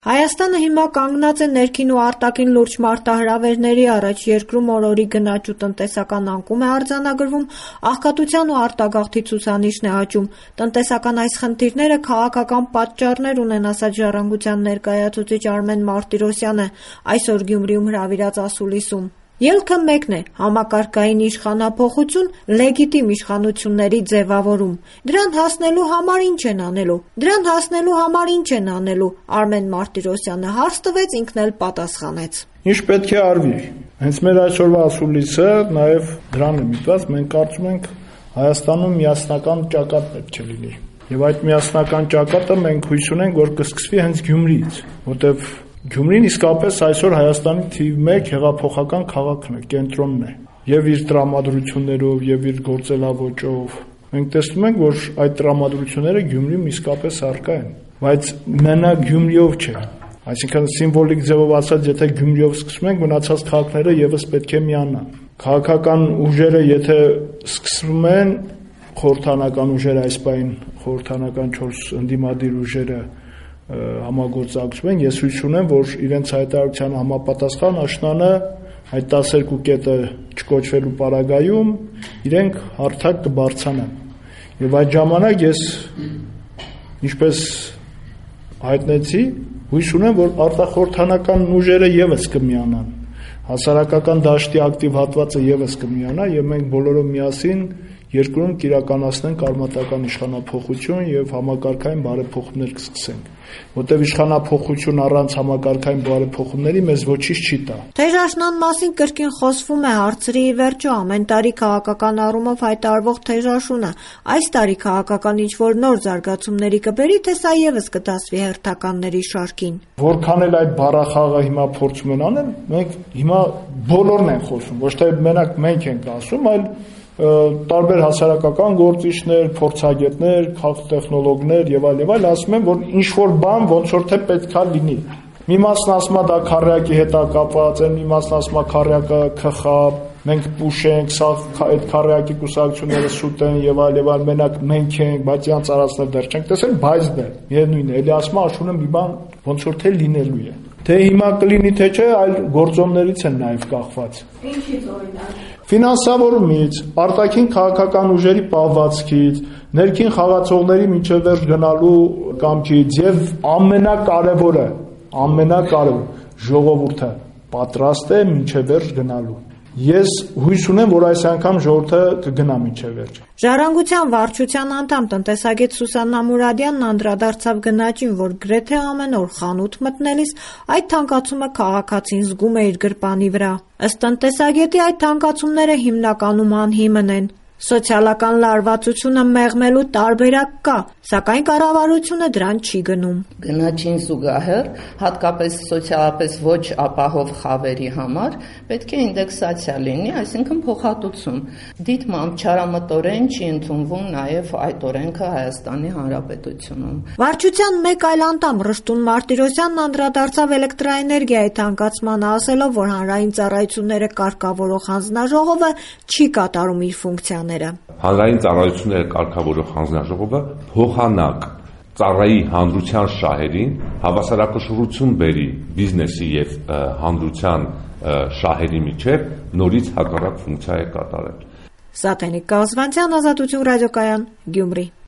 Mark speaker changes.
Speaker 1: Հայաստանը հիմա կանգնած է ներքին ու արտաքին լուրջ մարտահրավերների առաջ, երկրում օր-օրի գնաճ ու տնտեսական անկում է արձանագրվում, աղքատության ու արտագաղթի ցուցանիշն է աճում։ Տնտեսական այս խնդիրները քաղաքական պատճառներ ունեն, ասաց Ժառանգության ներկայացուցիչ Արմեն Մարտիրոսյանը այսօր Գյումրիում հրավիրած ասուլիսում։ Ելքը մեկն է՝ համակարգային իշխանափոխություն, լեգիտիմ իշխանությունների ձևավորում։ Դրան հասնելու համար ինչ են անելու, Արմեն Մարտիրոսյանը հարց տվեց, ինքն էլ պատասխանեց։
Speaker 2: Ինչ պետք է արվի։ Հենց մեր այսօրվա ասուլիսը նաև դրան է միտված, մենք կարծում ենք Հայաստանում միասնական ճակատ պետք է լինի։ Եվ այդ միասնական ճակատը մենք հույս ունենք, որ կսկսվի հենց Գյումրիից, որտեղ Գյումրին իսկապես այսօր Հայաստանի թիվ 1 հեղափոխական քաղաքն է, կենտրոնն է, եւ իր տրամադրություններով, եւ իր գործելավոճով։ Մենք տեսնում ենք, որ այդ տրամադրությունները Գյումրիում իսկապես առկա են, բայց մենակ Գյումրիով չէ։ Այսինքն սիմվոլիկ ձևով ասած, եթե Գյումրիով սկսում ենք, մնացած քաղաքները եւս պետք է միանան։ Քաղաքական ուժերը, եթե սկսվում են, խորհրդանական ուժերը, այս պայն խորհրդանական 4 ընդդիմադիր ուժերը համագործակցում են, ես հույս ունեմ, որ իրենց հայտարարության համապատասխան աշնանը այդ 12 կետը չկոչվելու պարագայում իրենք հարթակ կբարձրանան։ Եվ այդ ժամանակ ես ինչպես հայտնեցի, հույս ունեմ, որ արտախորհրդանական ուժերը եւս կմիանան, հասարակական դաշտի ակտիվ հատվածը եւս կմիանա եւ մենք բոլորով միասին երկրում կիրականացնենք արմատական իշխանափոխություն եւ համակարգային բարեփոխումներ կսկսենք, որտեղ իշխանափոխություն առանց համակարգային բարեփոխումների մեզ ոչինչ չի տա։
Speaker 1: Թեժաշնան մասին կրկին խոսվում է, հարցրի ի վերջո ամեն տարի քաղաքական առումով հայտարարվող թեժաշունը, այս տարի քաղաքական ինչ-որ նոր զարգացումների կբերի, թե սա եւս կդասվի հերթականների շարքին։
Speaker 2: Որքան էլ այդ բառախաղը հիմա փորձում են անել, մենք հիմա բոլորն են խոսում, ոչ թե մենակ մենք ենք ասում, այլ տարբեր հասարակական գործիչներ, փորձագետներ, քաղաքատեխնոլոգներ եւ այլ ասում են, որ ինչ որ բան ոնց որ թե պետքա լինի։ Մի մասն ասում է դա քարյակի հետ է կապված, մի մասն ասում է քարյակը քխա, մենք պուշենք, սա այդ քարյակի կուսակցությունները սուտ են եւ այլ, մենակ մենք ենք, բայց իրանց արածներ դեռ չենք տեսել, բայց դե միևնույն է, էլի ասում է աշունը մի բան ոնց որ թե լինելու է։ Թե հիմա կլինի թե չէ, այլ գործոններից են նաեւ կախված։
Speaker 1: Ինչից օրինակ
Speaker 2: ֆինանսավորումից, արտաքին քաղաքական ուժերի պահվածքից, ներքին խաղացողների մինչև վերջ գնալու կամքից եւ ամենակարևորը ժողովուրդը պատրաստ է մինչև վերջ գնալու։ Ես հույս ունեմ, որ այս անգամ ժողովուրդը կգնա մինչև վերջ։
Speaker 1: Ժառանգության վարչության անդամ տնտեսագետ Սուսաննա Մուրադյանն անդրադարձավ գնաճին, որ գրեթե ամեն օր խանութ մտնելիս այդ թանկացումը քաղաքացին զգում է իր գրպանի վրա։ Ըստ տնտեսագետի այդ թանկացումները հիմնականում անհիմն են։ Սոցիալական լարվածությունը մեղմելու տարբերակ կա, սակայն կառավարությունը դրան չի գնում։
Speaker 3: Գնաճին զուգահեռ, հատկապես սոցիալապես ոչ ապահով խավերի համար պետք է ինդեքսացիա լինի, այսինքն փոխհատուցում։ Դիտմամբ չարամտորեն չի ընդունվում նաև այդ օրենքը Հայաստանի Հանրապետությունում։
Speaker 1: Վարչության մեկ այլ անդամ Ռշտուն Մարտիրոսյանն անդրադարձավ էլեկտրաէներգիայի թանկացմանը, ասելով, որ հանրային ծառայությունները կարգավորող հանձնաժողովը չի կատարում իր ֆունկցիաները։
Speaker 4: Հանրային ծառայությունները կարգավորող հանձնաժողովը փոխանակ ծառայի հանրության շահերին հավասարակշռություն բերի բիզնեսի եւ հանրության շահերի միջեւ նորից հակառակ ֆունկցիա է կատարել։
Speaker 1: Սաթենիկ Կազվանցյան, Ազատություն ռադիոկայան, Գյումրի։